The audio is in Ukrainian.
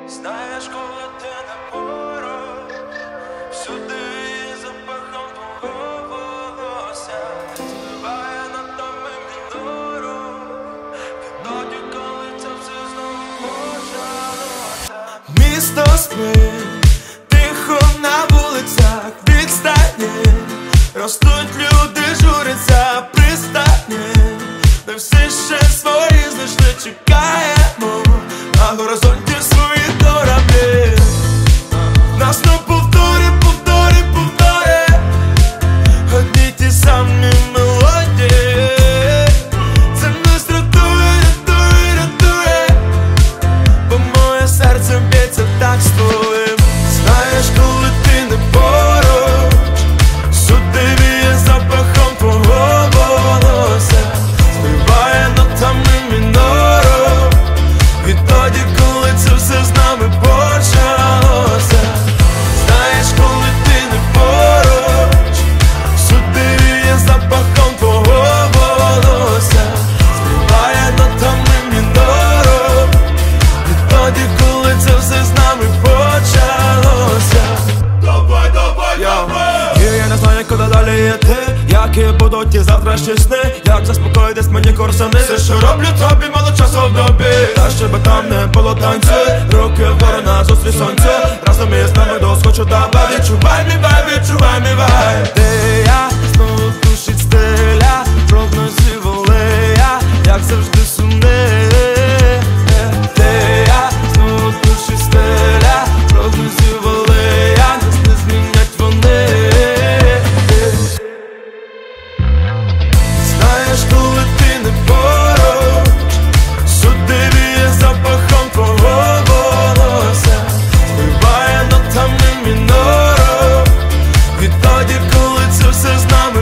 Знаєш, коли ти не поруч, всюди запахом твого волосся спливає над нами мінору. Відтоді, коли це все знову почалося. Місто спить, тихо на вулицях, відстані ростуть люди, журяться пристані. Ми всі ще свої знайшли, чекаємо на горизонті свої кораблі. Нас не повторі, повторі, повторі одні ті самі мелодії. Це нас рятує, рятує, рятує, бо моє серце б'ється так з твоїм. Знаєш, коли ти не поруч, сюди віє запахом твого волосся, співає нотами мінору. Відтоді, коли це все з нами почалося. Знаєш, коли ти не поруч, сюди віє запахом твого волосся, співає нотами мінору. Відтоді, коли це все з нами почалося. Давай, давай, давай! Я не знаю, куди далі йти, які будуть ті завтрашні сни, як заспокоїтись мені курсани. Все, що роблю тобі, мало часу в добі, та щоб там не було танцю. Руки вгору назустріч сонцю, разом із нами до схочу тебе. Відчувай мій вайб, відчувай мій вайб. Ти і я, знову душить стиля, прогнозів алея, як завжди сумне. Ти і я, знову душить стиля, прогнозів алея, нас не змінять вони. Знаєш, коли ти не поруч, сюди віє запахом твого волосся, співає нотами мінору. Відтоді, коли це все з нами